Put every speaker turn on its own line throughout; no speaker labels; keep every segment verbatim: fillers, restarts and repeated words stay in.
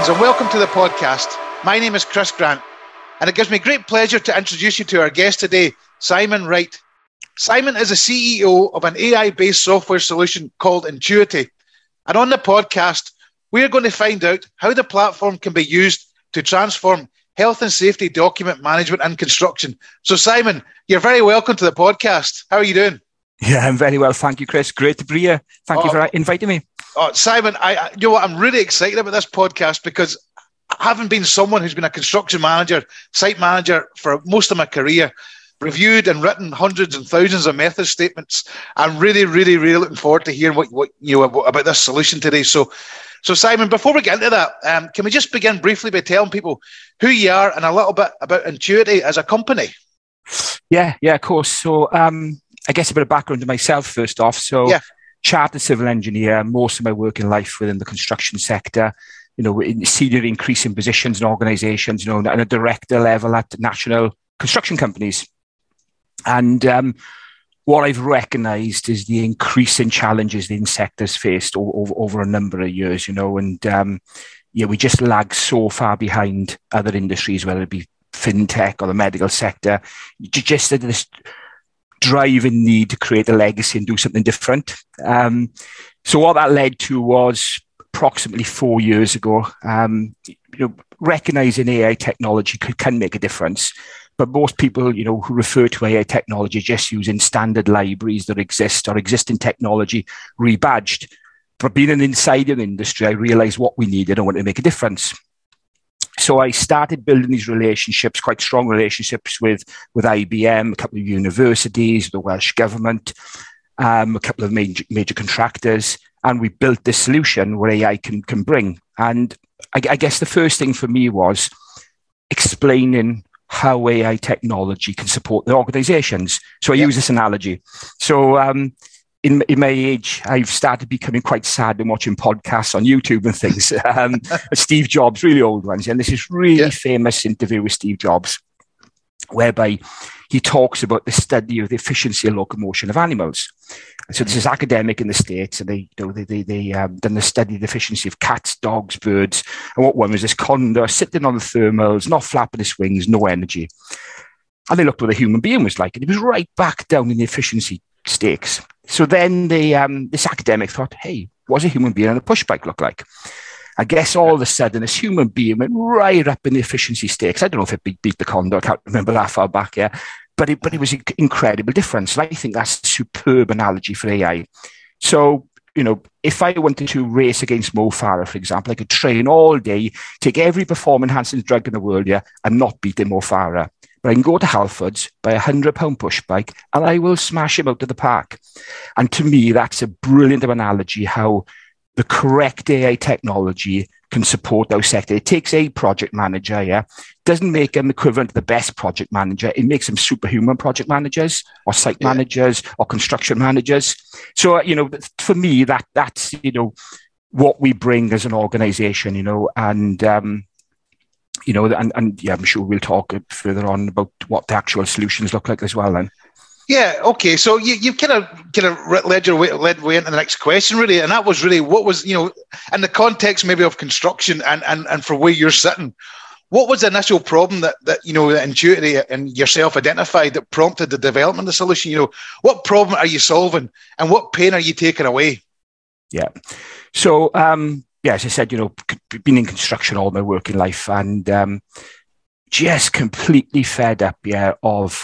Greetings and welcome to the podcast. My name is Chris Grant, and it gives me great pleasure to introduce you to our guest today, Simon Wright. Simon is the C E O of an A I-based software solution called Intuity. And on the podcast, we are going to find out how the platform can be used to transform health and safety document management and construction. So Simon, you're very welcome to the podcast. How are you doing?
Yeah, I'm very well. Thank you, Chris. Great to be here. Thank oh, you for inviting me.
Oh, Simon, I, I, you know what? I'm really excited about this podcast because having been someone who's been a construction manager, site manager for most of my career, reviewed and written hundreds and thousands of method statements, I'm really, really, really looking forward to hearing what, what you know about this solution today. So, so Simon, before we get into that, um, can we just begin briefly by telling people who you are and a little bit about Intuity as a company?
Yeah, yeah, of course. So, um, I guess a bit of background to myself first off. So. Yeah. Chartered civil engineer, most of my working life within the construction sector, you know, in senior increasing positions in organizations, you know, at a director level at national construction companies. And um, what I've recognized is the increasing challenges the sector's faced over, over a number of years, you know, and um, yeah, we just lag so far behind other industries, whether it be fintech or the medical sector. Just this driving need to create a legacy and do something different. Um, so what that led to was approximately four years ago, um, you know, recognizing A I technology could, can make a difference. But most people, you know, who refer to A I technology just using standard libraries that exist or existing technology rebadged. But being an insider in the industry, I realized what we needed and wanted to make a difference. So I started building these relationships, quite strong relationships with, with I B M, a couple of universities, the Welsh Government, um, a couple of major, major contractors, and we built this solution where A I can, can bring. And I, I guess the first thing for me was explaining how A I technology can support the organizations. So I yep. use this analogy. So um, in, in my age, I've started becoming quite sad and watching podcasts on YouTube and things. Um, Steve Jobs, really old ones. And this is really yeah. famous interview with Steve Jobs, whereby he talks about the study of the efficiency and locomotion of animals. And so this is academic in the States, and they, you know, they, they, they um, done the study of the efficiency of cats, dogs, birds. And what one was this condor sitting on the thermals, not flapping his wings, no energy. And they looked what a human being was like, and he was right back down in the efficiency stakes. So then they, um, this academic thought, hey, what's a human being on a push bike look like? I guess all of a sudden, this human being went right up in the efficiency stakes. I don't know if it beat, beat the Condor. I can't remember that far back, yeah. But it, but it was an incredible difference. And I think that's a superb analogy for A I. So, you know, if I wanted to race against Mo Farah, for example, I could train all day, take every performance-enhancing drug in the world, yeah, and not beat Mo Farah. But I can go to Halfords, buy a hundred pound push bike, and I will smash him out of the park. And to me, that's a brilliant analogy how the correct A I technology can support our sector. It takes a project manager, yeah, doesn't make them equivalent to the best project manager. It makes them superhuman project managers or site yeah. managers or construction managers. So, you know, for me, that that's, you know, what we bring as an organization, you know, and, um, you know, and, and yeah, I'm sure we'll talk further on about what the actual solutions look like as well then.
Yeah, okay. So you, you've kind of kind of led your way, led way into the next question, really, and that was really what was, you know, in the context maybe of construction and and, and for where you're sitting, what was the initial problem that, that you know, that Intuity and yourself identified that prompted the development of the solution? You know, what problem are you solving and what pain are you taking away?
Yeah. So, um, yeah, as I said, you know, been in construction all my working life and um, just completely fed up, yeah, of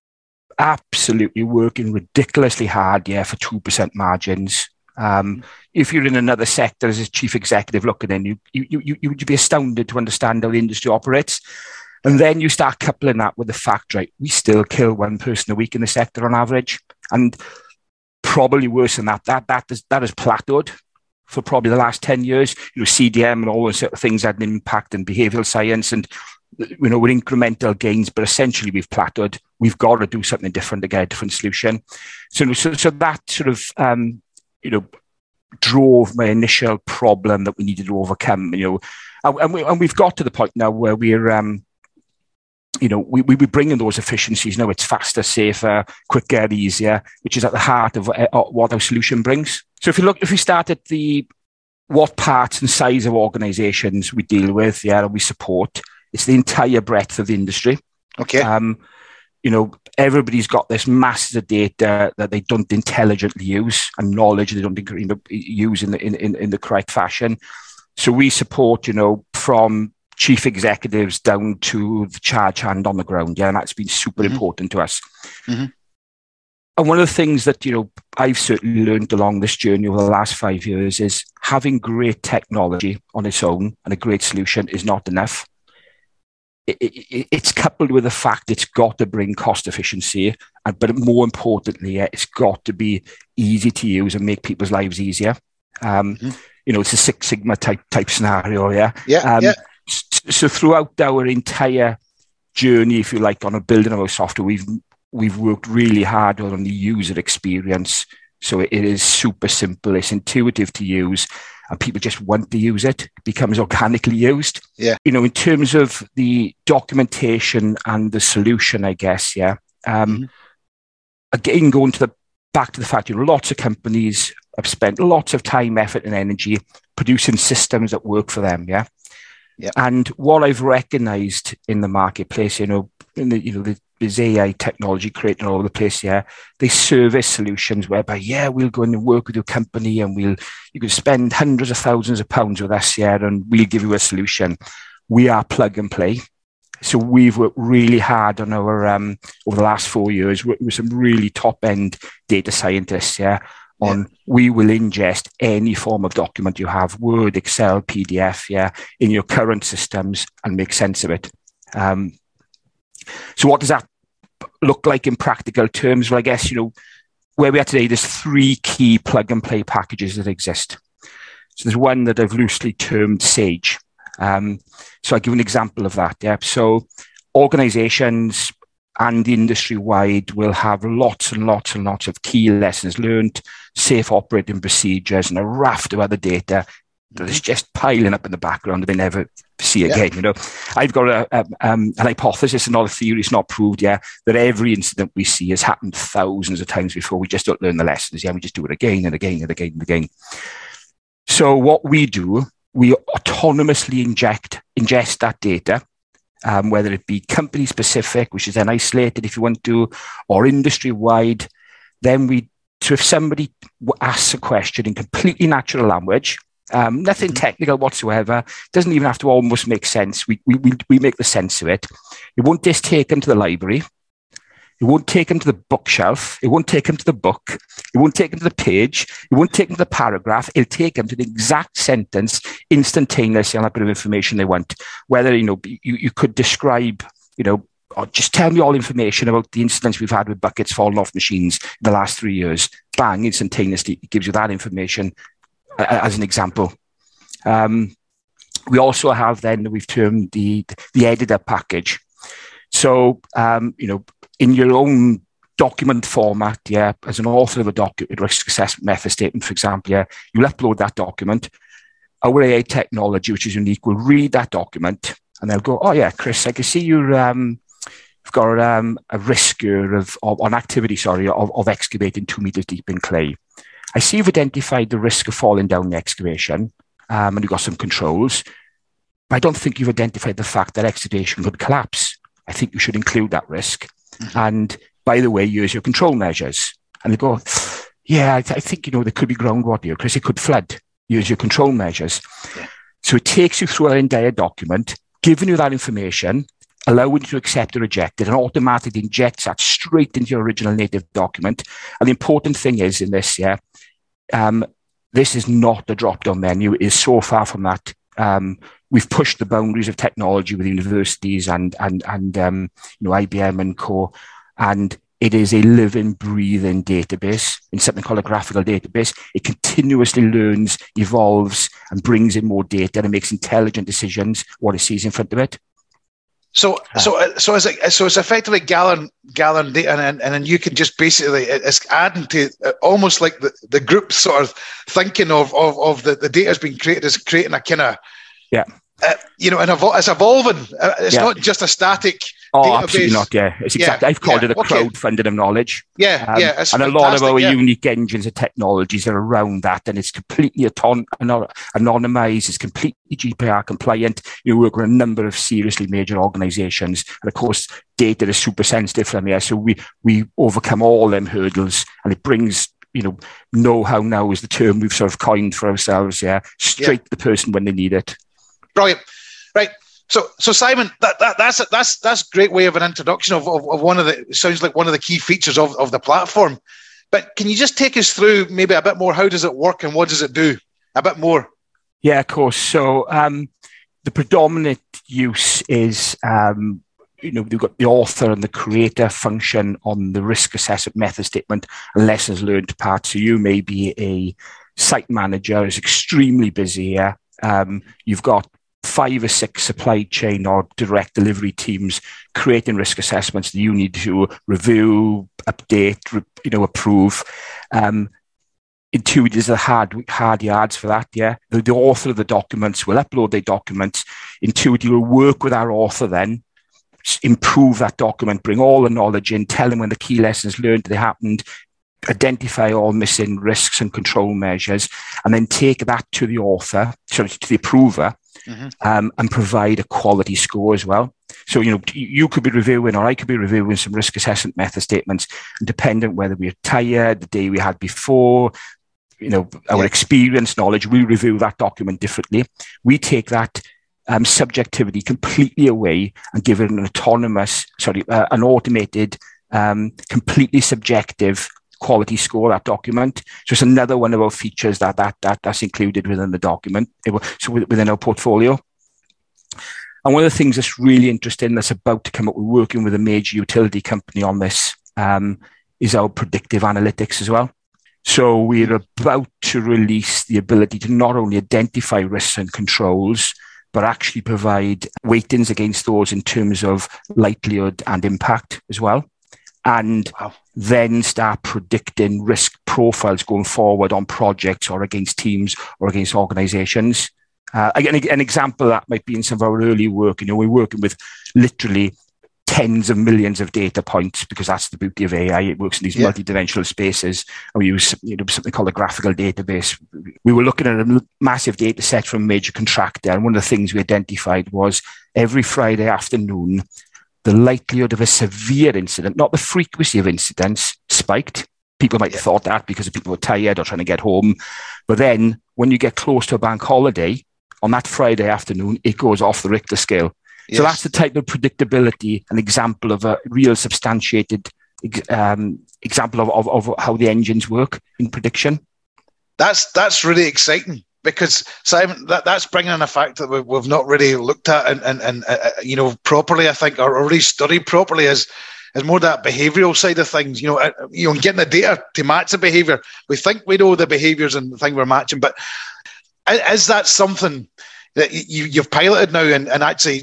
absolutely working ridiculously hard, yeah, for two percent margins. Um, if you're in another sector as a chief executive looking in, you, you, you, you'd be astounded to understand how the industry operates. And then you start coupling that with the fact, right, we still kill one person a week in the sector on average. And probably worse than that, that, that, is, that has plateaued for probably the last ten years. You know, C D M and all those sort of things had an impact in behavioral science and, you know, with incremental gains, but essentially we've plateaued. We've got to do something different to get a different solution. So, so, so that sort of, um, you know, drove my initial problem that we needed to overcome, you know, and, we, and we've got to the point now where we're, um, you know, we, we, we bring in those efficiencies. Now it's faster, safer, quicker, easier, which is at the heart of uh, what our solution brings. So if you look, if we start at the what parts and size of organisations we deal with, yeah, and we support. It's the entire breadth of the industry.
Okay.
Um, you know, everybody's got this masses of data that they don't intelligently use, and knowledge they don't you know, use in the in, in, in the correct fashion. So we support, you know, from chief executives down to the charge hand on the ground. Yeah, and that's been super mm-hmm. important to us. Mm-hmm. And one of the things that, you know, I've certainly learned along this journey over the last five years is having great technology on its own and a great solution is not enough. It, it, it's coupled with the fact it's got to bring cost efficiency, and, but more importantly, yeah, it's got to be easy to use and make people's lives easier. Um, mm-hmm. You know, it's a Six Sigma type type scenario, yeah?
Yeah,
um,
yeah.
So throughout our entire journey, if you like, on a building of our software, we've we've worked really hard on the user experience. So it is super simple, it's intuitive to use, and people just want to use it. It becomes organically used.
Yeah. You
know, in terms of the documentation and the solution, I guess, yeah. Um, mm-hmm. Again, going to the back to the fact, you know, lots of companies have spent lots of time, effort, and energy producing systems that work for them, yeah.
Yeah.
And what I've recognised in the marketplace, you know, in the, you know, the, there's A I technology creating all over the place. Yeah, they service solutions whereby, yeah, we'll go in and work with your company, and we'll you can spend hundreds of thousands of pounds with us, yeah, and we'll give you a solution. We are plug and play. So we've worked really hard on our um, over the last four years with, with some really top end data scientists, yeah. On yeah. We will ingest any form of document you have, Word, Excel, P D F, yeah, in your current systems and make sense of it. Um, so what does that look like in practical terms? Well, I guess, you know, where we are today, there's three key plug and play packages that exist. So there's one that I've loosely termed Sage. Um, so I'll give an example of that. Yeah. So organizations and industry-wide will have lots and lots and lots of key lessons learned, safe operating procedures, and a raft of other data that is just piling up in the background that they never see yeah. again. You know, I've got a, a, um, an hypothesis, and not a theory, it's not proved yet, that every incident we see has happened thousands of times before. We just don't learn the lessons. Yeah, we just do it again and again and again and again. So what we do, we autonomously inject, ingest that data, Um, whether it be company specific, which is then isolated if you want to, or industry wide. Then we, so if somebody asks a question in completely natural language, um, nothing technical whatsoever, doesn't even have to almost make sense. We, we, we make the sense of it. It won't just take them to the library. It won't take them to the bookshelf. It won't take them to the book. It won't take them to the page. It won't take them to the paragraph. It'll take them to the exact sentence instantaneously on that bit of information they want. Whether, you know, you, you could describe, you know, or just tell me all information about the incidents we've had with buckets falling off machines in the last three years. Bang, instantaneously, it gives you that information uh, as an example. Um, we also have then, we've termed the, the editor package. So, um, you know, in your own document format, yeah, as an author of a document, risk assessment method statement, for example, yeah, you'll upload that document. Our A I technology, which is unique, will read that document and they'll go, oh yeah, Chris, I can see you're, um, you've got um, a risk here of, of, on activity, sorry, of, of excavating two meters deep in clay. I see you've identified the risk of falling down the excavation um, and you've got some controls. But I don't think you've identified the fact that excavation could collapse. I think you should include that risk. Mm-hmm. And by the way, use your control measures. And they go, yeah, I, th- I think, you know, there could be groundwater here because it could flood. Use your control measures. Yeah. So it takes you through an entire document, giving you that information, allowing you to accept or reject it, and automatically injects that straight into your original native document. And the important thing is in this, yeah, um, this is not a drop-down menu. It is so far from that. Um, we've pushed the boundaries of technology with universities and and and um, you know, I B M and co. And it is a living, breathing database in something called a graphical database. It continuously learns, evolves, and brings in more data and makes intelligent decisions what it sees in front of it.
So, so, so it's like, so it's effectively gathering, gathering data, and and then you can just basically, it's adding to almost like the, the group sort of thinking of of, of the, the data has been created as creating a kind of,
yeah,
uh, you know, and evol- it's evolving. Uh, it's yeah. not just a static
Oh,
database.
Absolutely not. Yeah, it's exactly. Yeah, I've called
yeah,
it a
okay.
crowdfunding of knowledge.
Yeah, um, yeah,
and a lot of our
yeah.
unique engines and technologies are around that, and it's completely auton- anonymized. It's completely G D P R compliant. You work with a number of seriously major organisations, and of course, data is super sensitive from here. So we we overcome all them hurdles, and it brings, you know, know-how now is the term we've sort of coined for ourselves. Yeah, straight yeah. to the person when they need it.
Brilliant. Right. So, so Simon, that, that that's a, that's that's a great way of an introduction of, of, of one of the sounds like one of the key features of, of the platform. But can you just take us through maybe a bit more? How does it work and what does it do? A bit more.
Yeah, of course. So um, the predominant use is, um, you know, we've got the author and the creator function on the risk assessment method statement and lessons learned part. So you may be a site manager who's extremely busy here. Um, you've got five or six supply chain or direct delivery teams creating risk assessments that you need to review, update, you know, approve. Um, Intuit is the hard, hard yards for that, yeah. The, the author of the documents will upload their documents. Intuit will work with our author then, improve that document, bring all the knowledge in, tell them when the key lessons learned that happened, identify all missing risks and control measures, and then take that to the author, sorry, to the approver, mm-hmm. um, and provide a quality score as well. So, you know, you could be reviewing, or I could be reviewing some risk assessment method statements, and dependent whether we're tired, the day we had before, you know, our yeah. experience, knowledge, we review that document differently. We take that um, subjectivity completely away and give it an autonomous, sorry, uh, an automated, um, completely subjective quality score, that document. So it's another one of our features that that, that that's included within the document, so within our portfolio. And one of the things that's really interesting that's about to come up, we're working with a major utility company on this, um, is our predictive analytics as well. So we're about to release the ability to not only identify risks and controls, but actually provide weightings against those in terms of likelihood and impact as well. And wow. then start predicting risk profiles going forward on projects or against teams or against organizations. Uh, again, an example of that might be in some of our early work. You know, we're working with literally tens of millions of data points, because that's the beauty of A I. It works in these yeah. multidimensional spaces. And we use, you know, something called a graphical database. We were looking at a massive data set from a major contractor. And one of the things we identified was every Friday afternoon, the likelihood of a severe incident, not the frequency of incidents, spiked. People might have thought that because people were tired or trying to get home. But then when you get close to a bank holiday, on that Friday afternoon, it goes off the Richter scale. Yes. So that's the type of predictability, an example of a real substantiated um, example of, of, of how the engines work in prediction.
That's that's really exciting. Because, Simon, that, that's bringing in a fact that we've, we've not really looked at and, and, and uh, you know, properly, I think, or, or really studied properly is, is more that behavioural side of things, you know, uh, you know, getting the data to match the behaviour. We think we know the behaviours and the thing we're matching, but is that something that you, you've piloted now and, and actually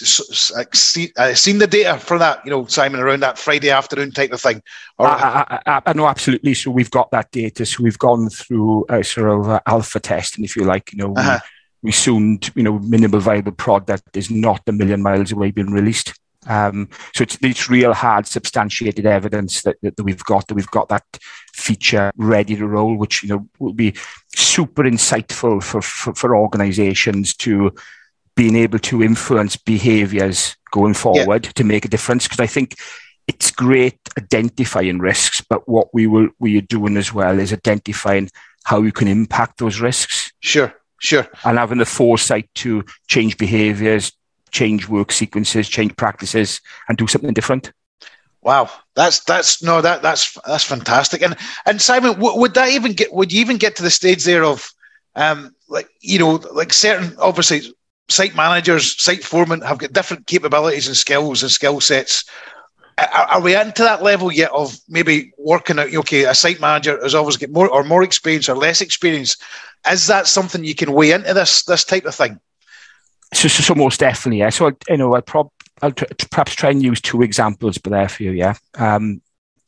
see, uh, seen the data for that, you know, Simon, around that Friday afternoon type of thing? Or,
I, I, I know, absolutely. So we've got that data. So we've gone through a sort of uh, alpha testing, if you like. You know, uh-huh. we, we soon, you know, minimal viable product is not a million miles away being released. Um, so it's, it's real hard substantiated evidence that, that, that we've got, that we've got that feature ready to roll, which, you know, will be super insightful for, for, for organizations to being able to influence behaviors going forward yeah. to make a difference. Because I think it's great identifying risks, but what we will, we are doing as well is identifying how you can impact those risks.
Sure, sure.
And having the foresight to change behaviors, change work sequences, change practices, and do something different.
Wow, that's that's no, that that's that's fantastic. And and Simon, w- would that even get? Would you even get to the stage there of, um, like you know, like certain obviously site managers, site foremen have got different capabilities and skills and skill sets. Are, are we into that level yet of maybe working out? Okay, a site manager has always got more or more experience or less experience. Is that something you can weigh into this this type of thing?
So, so, so most definitely, yeah. So, you know, I'll, prob- I'll t- perhaps try and use two examples, but there for you, yeah. Um,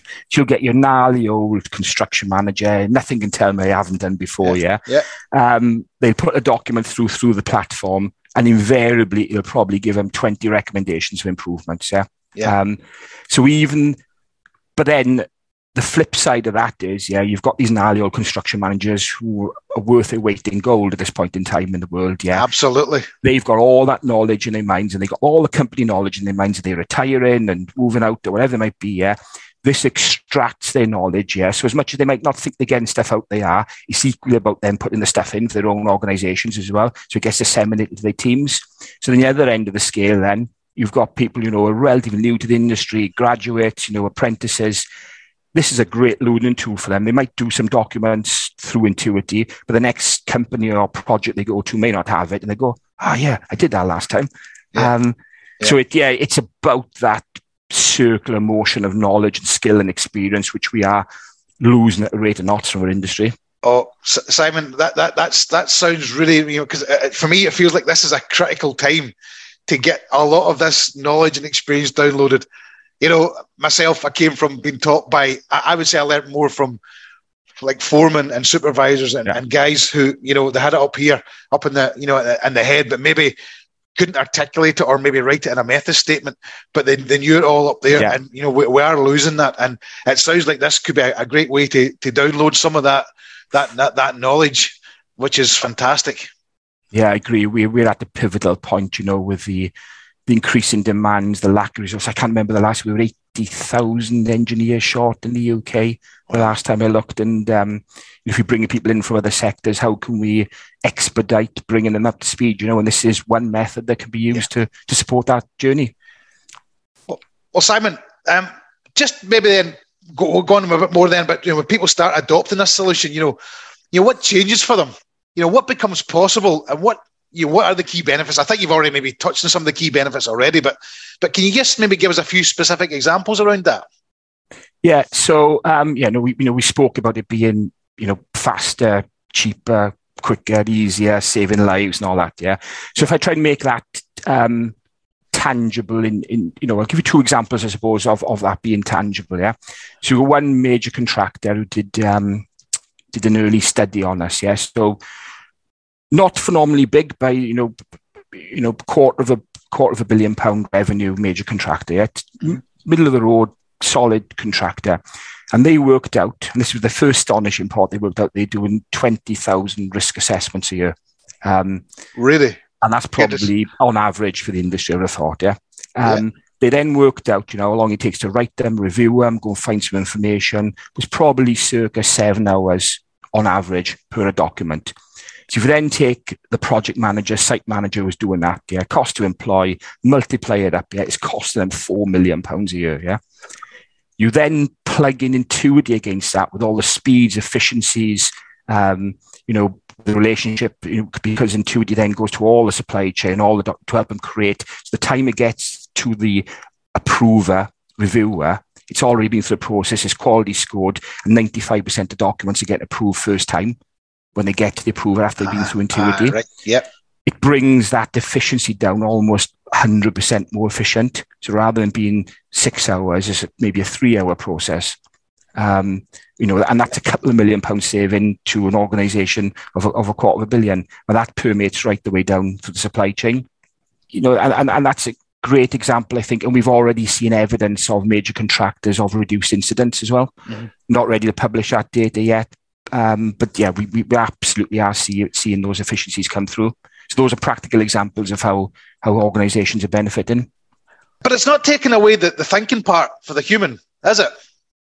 So you'll get your gnarly old construction manager, nothing can tell me I haven't done before, yeah?
Yeah.
yeah? Um, they'll put a document through through the platform, and invariably it'll probably give them twenty recommendations for improvements, yeah?
yeah.
Um, so even, but then the flip side of that is, yeah, you've got these gnarly old construction managers who are worth their weight in gold at this point in time in the world, yeah?
Absolutely.
They've got all that knowledge in their minds, and they've got all the company knowledge in their minds that they're retiring and moving out or whatever it might be, yeah? This extracts their knowledge, yeah? So as much as they might not think they're getting stuff out they are, it's equally about them putting the stuff in for their own organisations as well. So it gets disseminated to their teams. So then the other end of the scale then, you've got people, you know, who are relatively new to the industry, graduates, you know, apprentices. This is a great learning tool for them. They might do some documents through Intuity, but the next company or project they go to may not have it. And they go, oh, yeah, I did that last time. Yeah. Um, yeah. So, it, yeah, it's about that circular motion of knowledge and skill and experience, which we are losing at a rate of knots from our industry.
Oh, Simon, that that that's that sounds really, you know, because for me, it feels like this is a critical time to get a lot of this knowledge and experience downloaded. You know, myself, I came from being taught by, I would say I learned more from like foremen and supervisors and, yeah. and guys who, you know, they had it up here, up in the, you know, in the head, but maybe couldn't articulate it or maybe write it in a method statement, but they, they knew it all up there. Yeah. And, you know, we, we are losing that. And it sounds like this could be a, a great way to, to download some of that, that, that, that knowledge, which is fantastic.
Yeah, I agree. We, we're at the pivotal point, you know, with the, the increasing demands, the lack of resources. I can't remember the last, we were eighty thousand engineers short in the U K the last time I looked. And um, if you're bringing people in from other sectors, how can we expedite bringing them up to speed? You know, and this is one method that can be used yeah. to, to support that journey.
Well, well Simon, um, just maybe then go, go on a bit more then, but you know, when people start adopting this solution, you know, you know, what changes for them? You know, what becomes possible and what, you know, what are the key benefits? I think you've already maybe touched on some of the key benefits already, but but can you just maybe give us a few specific examples around that?
Yeah. So um, yeah, no, we you know we spoke about it being you know faster, cheaper, quicker, easier, saving lives and all that. Yeah. So if I try and make that um, tangible in in you know, I'll give you two examples, I suppose, of of that being tangible. Yeah. So one major contractor who did um, did an early study on us. Yeah. So not phenomenally big by, you know, you know, quarter of a quarter of a billion pound revenue major contractor, yet mm-hmm. middle of the road, solid contractor. And they worked out, and this was the first astonishing part, they worked out they're doing twenty thousand risk assessments a year. Um,
really?
And that's probably on average for the industry, I would have thought, yeah. Um, yeah. They then worked out, you know, how long it takes to write them, review them, go and find some information. It was probably circa seven hours on average per document. So if you then take the project manager, site manager who's doing that, yeah, cost to employ, multiply it up, yeah, it's costing them four million pounds a year, yeah. You then plug in Intuity against that with all the speeds, efficiencies, um, you know, the relationship, you know, because Intuity then goes to all the supply chain, all the doc- to help them create. So the time it gets to the approver, reviewer, it's already been through the process, it's quality scored, and ninety-five percent of documents are getting approved first time when they get to the approval after they've been through Intuity.
Uh, right. Yep.
It brings that efficiency down almost one hundred percent more efficient. So rather than being six hours, it's maybe a three-hour process. Um, you know, and that's a couple of million pounds saving to an organisation of a, of a quarter of a billion. And that permeates right the way down through the supply chain. You know, and, and, and that's a great example, I think. And we've already seen evidence of major contractors of reduced incidents as well. Mm-hmm. Not ready to publish that data yet. Um, but yeah, we, we absolutely are see, seeing those efficiencies come through. So those are practical examples of how, how organisations are benefiting.
But it's not taking away the, the thinking part for the human, is it?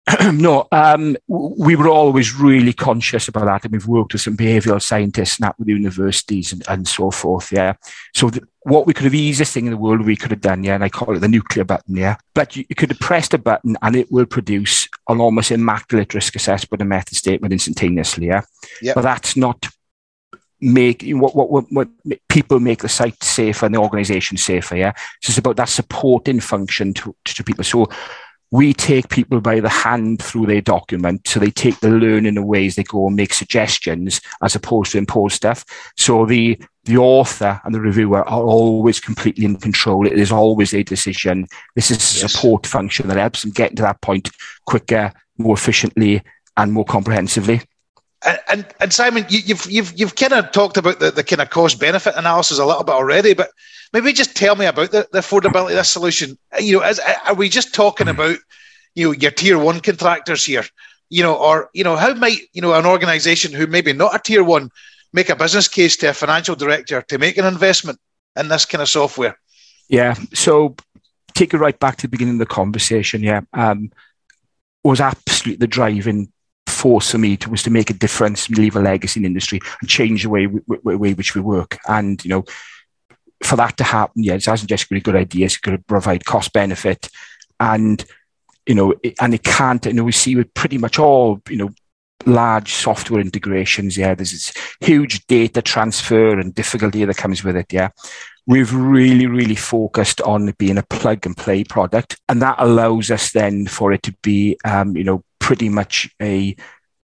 No, um, we were always really conscious about that, and we've worked with some behavioural scientists and that with universities and, and so forth, yeah. So the, what we could have, easiest thing in the world we could have done, yeah, and I call it the nuclear button, yeah. But you, you could have pressed a button and it will produce an almost immaculate risk assessment and method statement instantaneously, yeah. Yep. But that's not make what, what what what people make the site safer and the organisation safer, yeah. So it's about that supporting function to, to people. So we take people by the hand through their document, so they take the learning away as they go and make suggestions as opposed to impose stuff. So the the author and the reviewer are always completely in control. It is always a decision. This is a yes. support function that helps them get to that point quicker, more efficiently, and more comprehensively.
And, and, and Simon, you, you've you've you've kind of talked about the, the kind of cost benefit analysis a little bit already, but maybe just tell me about the, the affordability of this solution. You know, is, are we just talking about, you know, your tier one contractors here? You know, or you know, how might you know an organisation who maybe not a tier one make a business case to a financial director to make an investment in this kind of software?
Yeah. So take it right back to the beginning of the conversation. Yeah, um, was absolutely the driving force for me to, was to make a difference, leave a legacy in the industry, and change the way, w- w- way which we work. And you know, for that to happen, yeah, it hasn't just got a good idea; it's got to provide cost benefit, and you know, it, and it can't. You know, we see with pretty much all, you know, large software integrations. Yeah, there's this huge data transfer and difficulty that comes with it. Yeah. We've really, really focused on it being a plug and play product, and that allows us then for it to be, um, you know, pretty much a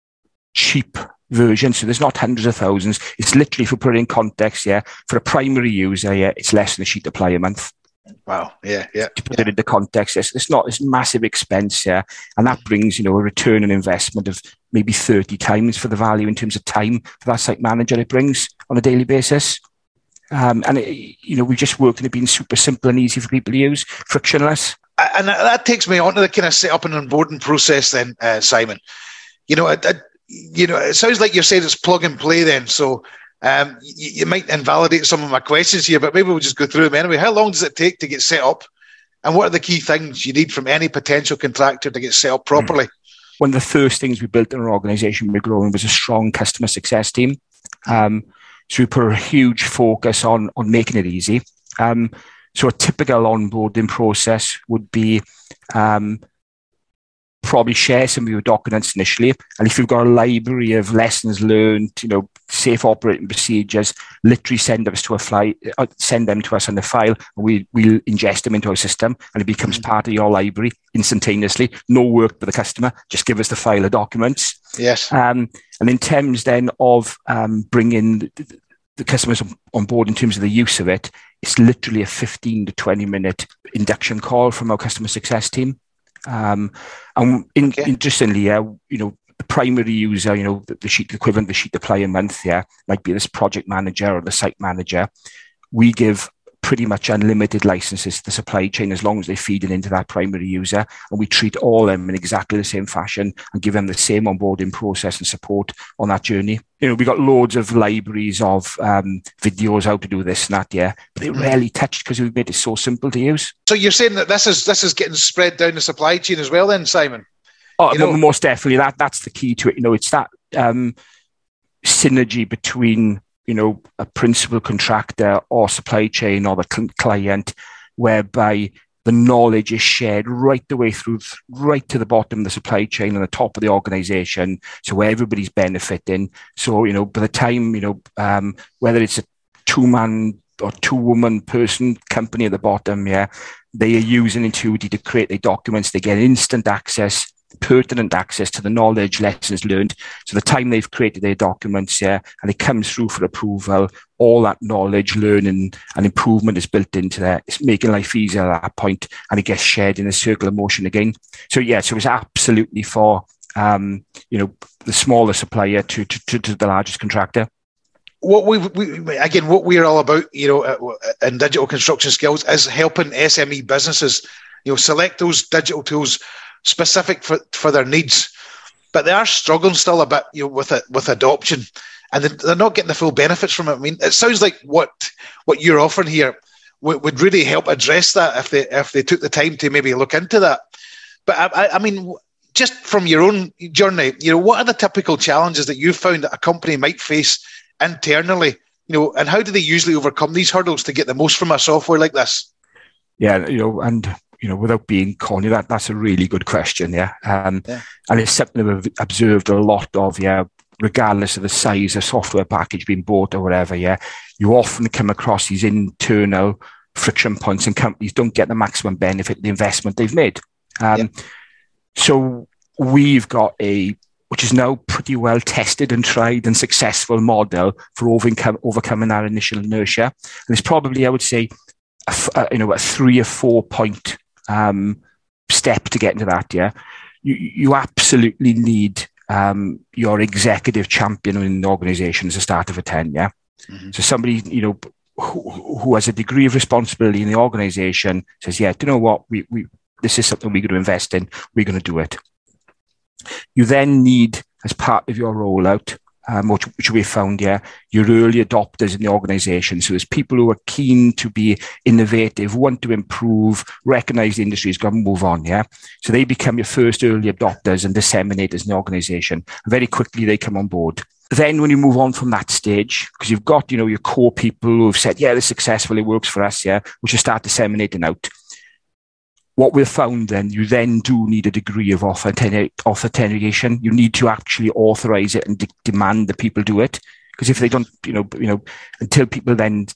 cheap version. So there's not hundreds of thousands. It's literally, if we put it in context, yeah, for a primary user, yeah, it's less than a sheet of ply a month.
Wow. Yeah. Yeah.
To put
yeah.
it into context, it's, it's not this massive expense, yeah, and that brings, you know, a return on investment of maybe thirty times for the value in terms of time for that site manager it brings on a daily basis. Um, and, it, you know, we just worked on it being super simple and easy for people to use, frictionless.
And that takes me on to the kind of setup and onboarding process then, uh, Simon. You know, it, it, you know, it sounds like you're saying it's plug and play then. So um, you, you might invalidate some of my questions here, but maybe we'll just go through them anyway. How long does it take to get set up? And what are the key things you need from any potential contractor to get set up properly?
Mm-hmm. One of the first things we built in our organisation when we were growing was a strong customer success team. Um, So we put a huge focus on, on making it easy. Um, so a typical onboarding process would be um, probably share some of your documents initially. And if you've got a library of lessons learned, you know, safe operating procedures, literally send them to a file, uh, send them to us on the file, and we we'll ingest them into our system, and it becomes mm-hmm. part of your library instantaneously. No work for the customer, just give us the file of documents.
Yes.
Um, and in terms then of um, bringing the, the customers on board in terms of the use of it, it's literally a fifteen to twenty minute induction call from our customer success team. Um, and in, okay. interestingly, yeah, you know, the primary user, you know, the, the sheet equivalent, the sheet apply a month, yeah, might be this project manager or the site manager. We give pretty much unlimited licenses to the supply chain as long as they feed it into that primary user, and we treat all of them in exactly the same fashion and give them the same onboarding process and support on that journey. You know, we got loads of libraries of um, videos how to do this and that, yeah, but they rarely touched because we've made it so simple to use.
So you're saying that this is this is getting spread down the supply chain as well, then, Simon?
Oh, you know? Most definitely. That that's the key to it. You know, it's that um, synergy between, you know, a principal contractor or supply chain or the cl- client, whereby the knowledge is shared right the way through, right to the bottom of the supply chain and the top of the organization. So everybody's benefiting. So, you know, by the time, you know, um, whether it's a two-man or two-woman person company at the bottom, yeah, they are using Intuity to create their documents. They get instant access, pertinent access to the knowledge, lessons learned. So the time they've created their documents, yeah, and it comes through for approval, all that knowledge, learning and improvement is built into there. It's making life easier at that point, and it gets shared in a circle of motion again. So yeah, so it's absolutely for, um, you know, the smaller supplier to, to, to the largest contractor.
What we, we again, what we're all about, you know, in Digital Construction Skills is helping S M E businesses, you know, select those digital tools specific for, for their needs, but they are struggling still a bit, you know, with it, with adoption, and they're not getting the full benefits from it. I mean, it sounds like what what you're offering here would, would really help address that if they if they took the time to maybe look into that. But I, I mean, just from your own journey, you know, what are the typical challenges that you've found that a company might face internally, you know, and how do they usually overcome these hurdles to get the most from a software like this?
Yeah, you know, and you know, without being corny, that that's a really good question, yeah. Um, yeah. And it's something we've observed a lot of, yeah, regardless of the size of software package being bought or whatever, yeah. You often come across these internal friction points, and companies don't get the maximum benefit of the investment they've made. Um, yeah. So we've got a which is now pretty well tested and tried and successful model for overcome, overcoming that initial inertia. And it's probably, I would say, a, a, you know, a three or four point um, step to get into that. Yeah, you you absolutely need um, your executive champion in the organisation as a start of a ten. Yeah, mm-hmm. So somebody, you know, who, who has a degree of responsibility in the organisation says, yeah, do you know what, we we this is something we're going to invest in. We're going to do it. You then need, as part of your rollout, um, which, which we found, yeah, your early adopters in the organisation. So there's people who are keen to be innovative, want to improve, recognise the industry is going to move on, yeah. So they become your first early adopters and disseminators in the organisation. Very quickly, they come on board. Then when you move on from that stage, because you've got, you know, your core people who have said, yeah, this is successful, it works for us, yeah, we should start disseminating out. What we've found then, you then do need a degree of authentication. You need to actually authorize it and de- demand that people do it. Because if they don't, you know, you know, until people then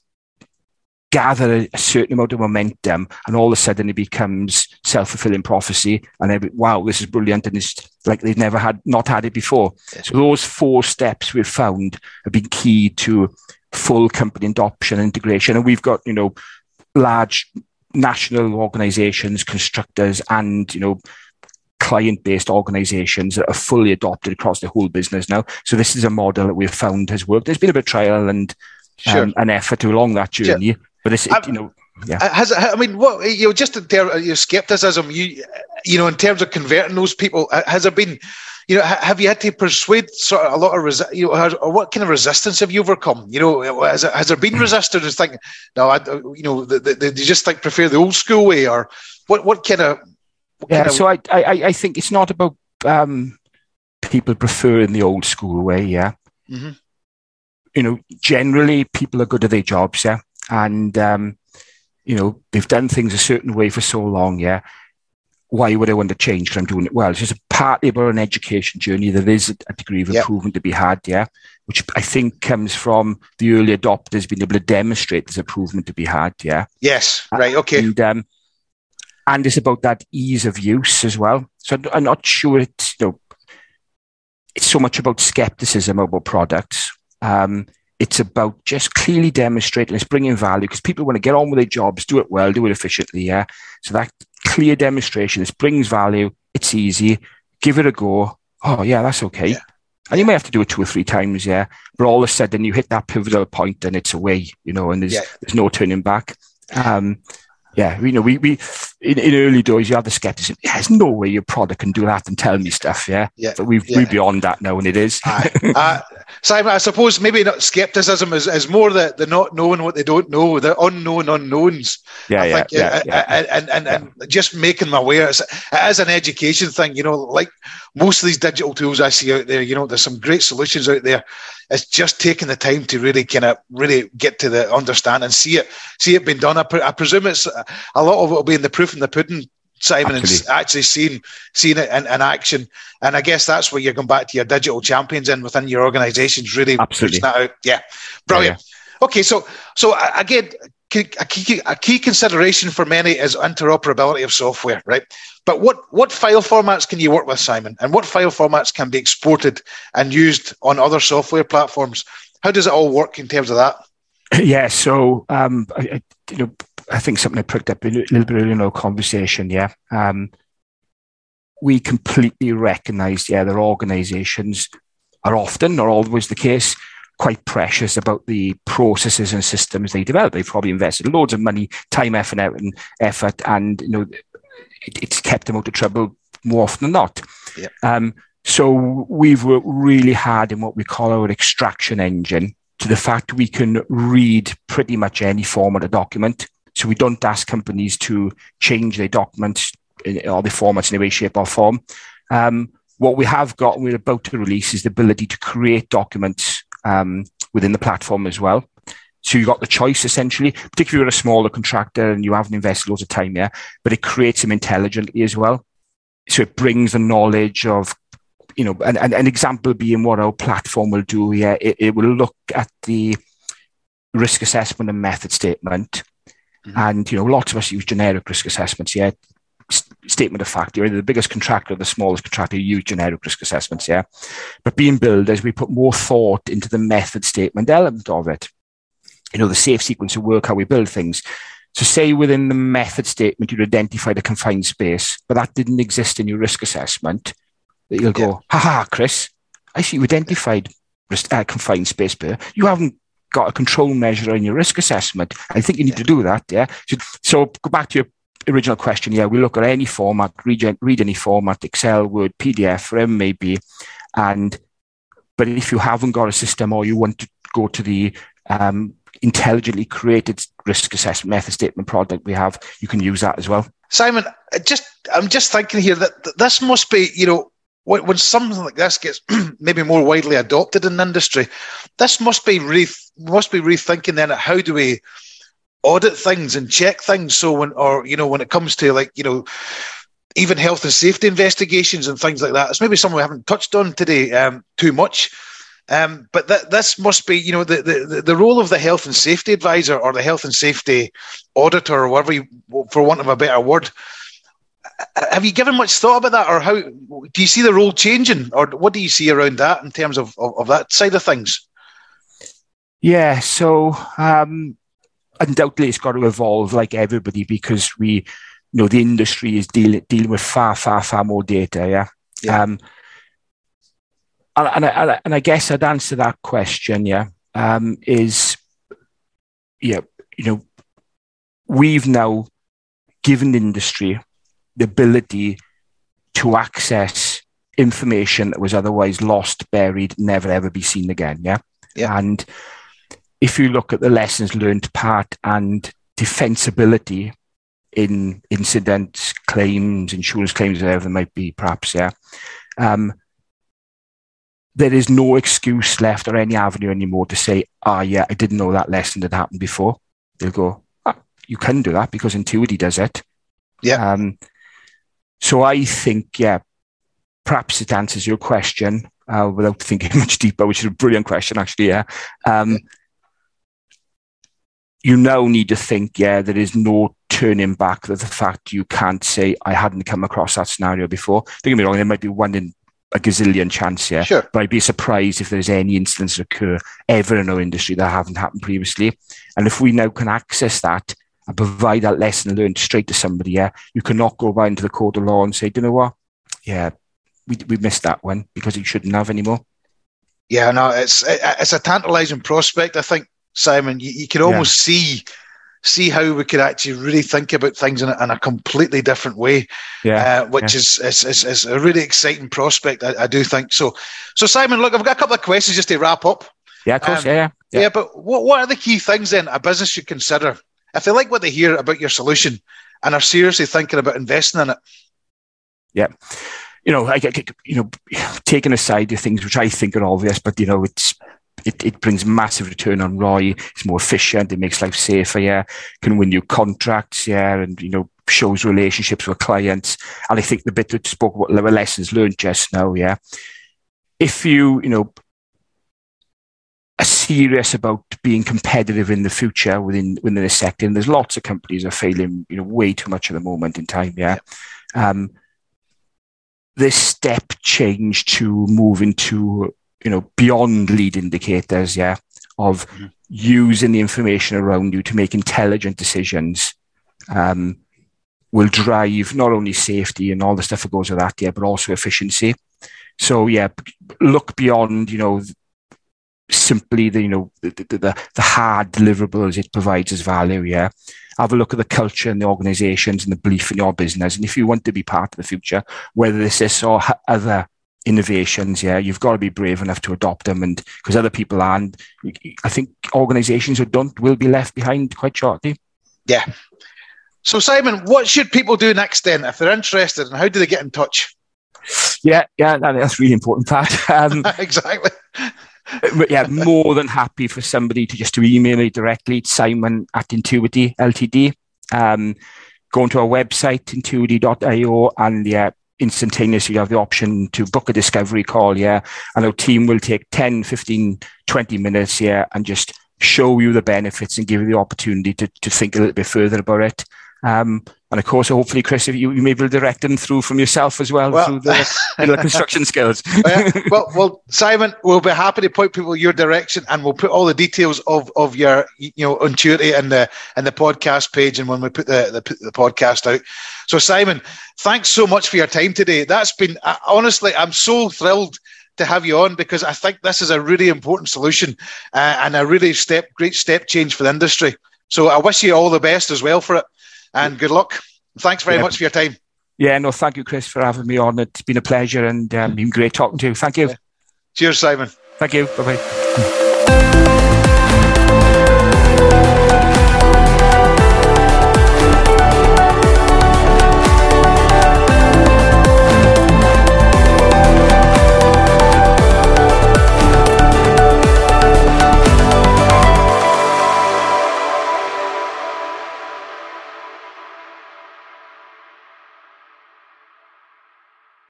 gather a, a certain amount of momentum and all of a sudden it becomes self-fulfilling prophecy and they, wow, this is brilliant and it's like they've never had, not had it before. Yes. So those four steps we've found have been key to full company adoption and integration. And we've got, you know, large national organizations, constructors, and, you know, client-based organizations that are fully adopted across the whole business now. So this is a model that we've found has worked. There's been a bit of trial and sure. um, an effort along that journey, yeah. but it's, it, you know, yeah.
Has I mean, what, you know, just in terms of your skepticism, you, you know, in terms of converting those people, has there been, you know, have you had to persuade sort of a lot of, resi- you know, has, or what kind of resistance have you overcome? You know, has, has there been resistance? Thinking, no, I, you know, they, they, they just like prefer the old school way, or what? What kind of? What
yeah,
kind
so of... I, I, I think it's not about um, people preferring the old school way. Yeah, mm-hmm. You know, generally people are good at their jobs. Yeah, and um, you know, they've done things a certain way for so long. Yeah. Why would I want to change because I'm doing it well? It's just a partly about an education journey. There is a degree of improvement yep. to be had, yeah, which I think comes from the early adopters being able to demonstrate there's improvement to be had, yeah.
Yes, right, okay.
And, um, and it's about that ease of use as well. So I'm not sure it's, you know, it's so much about skepticism about products. Um, it's about just clearly demonstrating it's bringing value because people want to get on with their jobs, do it well, do it efficiently, yeah. So that clear demonstration, this brings value, it's easy, give it a go. Oh, yeah, that's okay. Yeah. And you may have to do it two or three times, yeah. But all of a sudden you hit that pivotal point and it's away, you know, and there's yeah. there's no turning back. Um, yeah, you know, we, we in, in early days, you have the skepticism. Yeah, there's no way your product can do that and tell me stuff, yeah. yeah. But we've, yeah. we're beyond that now, and it is.
uh, Simon, I suppose maybe not skepticism is, is more the, the not knowing what they don't know, the unknown unknowns.
Yeah,
I
yeah,
think,
yeah, yeah.
And, and, and, yeah. and just making them aware. It's, it is an education thing, you know, like most of these digital tools I see out there, you know, there's some great solutions out there. It's just taking the time to really kind of really get to the understand and see it, see it being done. I, pre- I presume it's a lot of it will be in the proof in the pudding, Simon, Absolutely. and actually seeing seeing it in, in action. And I guess that's where you're going back to your digital champions in within your organisations, really
Absolutely.
pushing that out. Yeah, brilliant. Yeah, yeah. Okay, so so again, a key a key consideration for many is interoperability of software, right? But what what file formats can you work with, Simon? And what file formats can be exported and used on other software platforms? How does it all work in terms of that?
Yeah, so um, I, you know. I think something I picked up a little bit earlier in our conversation, yeah. Um, we completely recognise, yeah, that organisations are often, or always the case, quite precious about the processes and systems they develop. They've probably invested loads of money, time, effort, and effort, and you know, it, it's kept them out of trouble more often than not.
Yeah.
Um, so we've worked really hard in what we call our extraction engine to the fact we can read pretty much any format of document. So we don't ask companies to change their documents or their formats in any way, shape or form. Um, what we have got and we're about to release is the ability to create documents um, within the platform as well. So you've got the choice essentially, particularly if you're a smaller contractor and you haven't invested loads of time there, but it creates them intelligently as well. So it brings the knowledge of, you know, an, an example being what our platform will do here. It, it will look at the risk assessment and method statement. Mm-hmm. And, you know, lots of us use generic risk assessments, yeah. statement of fact, you're either the biggest contractor or the smallest contractor, you use generic risk assessments, yeah. But being builders, we put more thought into the method statement element of it. You know, the safe sequence of work, how we build things. So say within the method statement, you'd identified a confined space, but that didn't exist in your risk assessment. That you'll go, yeah. ha ha, Chris, I see you identified risk, uh, confined space, but you haven't got a control measure in your risk assessment. I think you need yeah. to do that, yeah. So, so go back to your original question. Yeah, we look at any format, read, read any format, Excel, Word, P D F, whatever it may be. And but if you haven't got a system or you want to go to the um, intelligently created risk assessment method statement product we have, you can use that as well.
Simon, just I'm just thinking here that, that this must be, you know, when, when something like this gets maybe more widely adopted in the industry, this must be re, must be rethinking then how do we audit things and check things. So when, or, you know, when it comes to like, you know, even health and safety investigations and things like that, it's maybe something we haven't touched on today um, too much. Um, but that this must be, you know, the, the, the role of the health and safety advisor or the health and safety auditor or whatever, you, for want of a better word. Have you given much thought about that, or how do you see the role changing, or what do you see around that in terms of, of, of that side of things?
Yeah, so um, undoubtedly it's got to evolve like everybody, because we, you know, the industry is dealing dealing with far, far, far more data. Yeah. yeah. Um, and, and, I, and I guess I'd answer that question. Yeah. Um, is, yeah, you know, we've now given the industry the ability to access information that was otherwise lost, buried, never ever be seen again. Yeah.
yeah.
And if you look at the lessons learned part and defensibility in incidents, claims, insurance claims, whatever it might be, perhaps, yeah, um, there is no excuse left or any avenue anymore to say, ah, oh, yeah, I didn't know that lesson had happened before. They'll go, ah, you can do that because Intuity does it.
Yeah.
Um, so I think, yeah, perhaps it answers your question uh, without thinking much deeper, which is a brilliant question, actually, yeah. Um, yeah. You now need to think, yeah, there is no turning back. That the fact you can't say, I hadn't come across that scenario before. Don't get me wrong, there might be one in a gazillion chance, yeah.
Sure.
But I'd be surprised if there's any incidents that occur ever in our industry that haven't happened previously. And if we now can access that and provide that lesson learned straight to somebody, yeah, you cannot go by into the court of law and say, do you know what? Yeah, we we missed that one because you shouldn't have anymore.
Yeah, no, it's it's a tantalising prospect, I think, Simon. You, you can almost yeah. see see how we could actually really think about things in a, in a completely different way,
yeah,
uh, which
yeah.
is, is, is is a really exciting prospect, I, I do think. So, so Simon, look, I've got a couple of questions just to wrap up.
Yeah, of course,
um,
yeah, yeah,
yeah. Yeah, but what, what are the key things then a business should consider if they like what they hear about your solution and are seriously thinking about investing in it?
Yeah. You know, I, you know, taking aside the things which I think are obvious, but, you know, it's, It, it brings massive return on R O I. It's more efficient. It makes life safer. Yeah, can win you contracts. Yeah, and you know shows relationships with clients. And I think the bit that spoke about the lessons learned just now. Yeah, if you you know are serious about being competitive in the future within within the sector, and there's lots of companies are failing. You know, way too much at the moment in time. Yeah, yeah. Um, this step change to move into you know, beyond lead indicators, yeah, of mm-hmm. using the information around you to make intelligent decisions, um, will drive not only safety and all the stuff that goes with that, yeah, but also efficiency. So, yeah, look beyond, you know, simply the, you know, the, the, the hard deliverables it provides as value, yeah. Have a look at the culture and the organizations and the belief in your business. And if you want to be part of the future, whether this is or other innovations, yeah, you've got to be brave enough to adopt them, and because other people aren't. I think organizations who don't will be left behind quite shortly.
Yeah. So Simon, what should people do next then if they're interested, and how do they get in touch?
Yeah, yeah, that's a really important part. Um,
exactly.
Yeah, more than happy for somebody to just to email me directly. It's Simon at Intuity Ltd. Um, go onto our website, intuity dot i o, and yeah, instantaneously you have the option to book a discovery call, yeah, and our team will take ten, fifteen, twenty minutes, yeah, and just show you the benefits and give you the opportunity to, to think a little bit further about it. Um, and of course, hopefully, Chris, if you, you may be able to direct them through from yourself as well, well through the, you know, the construction skills.
uh, well, well, Simon, we'll be happy to point people your direction, and we'll put all the details of, of your, you know, Unturity in the in the podcast page, and when we put the, the the podcast out. So, Simon, thanks so much for your time today. That's been uh, honestly, I'm so thrilled to have you on, because I think this is a really important solution uh, and a really step great step change for the industry. So, I wish you all the best as well for it. And good luck. Thanks very yeah. much for your time.
Yeah, no, thank you, Chris, for having me on. It's been a pleasure, and um, been great talking to you. Thank you.
Yeah. Cheers, Simon.
Thank you. Bye-bye.